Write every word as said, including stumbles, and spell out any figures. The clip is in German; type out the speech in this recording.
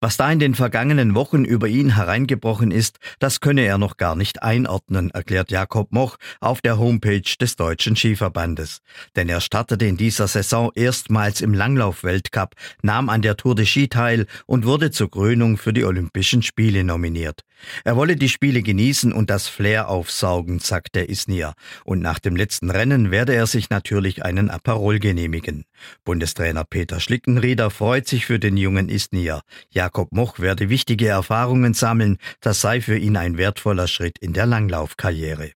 Was da in den vergangenen Wochen über ihn hereingebrochen ist, das könne er noch gar nicht einordnen, erklärt Jakob Moch auf der Homepage des Deutschen Skiverbandes. Denn er startete in dieser Saison erstmals im Langlauf-Weltcup, nahm an der Tour de Ski teil und wurde zur Krönung für die Olympischen Spiele nominiert. Er wolle die Spiele genießen und das Flair aufsaugen, sagt der Isnier. Und nach dem letzten Rennen werde er sich natürlich einen Aperol genehmigen. Bundestrainer Peter Schlickenrieder freut sich für den jungen Isnier. Jakob Moch werde wichtige Erfahrungen sammeln, das sei für ihn ein wertvoller Schritt in der Langlaufkarriere.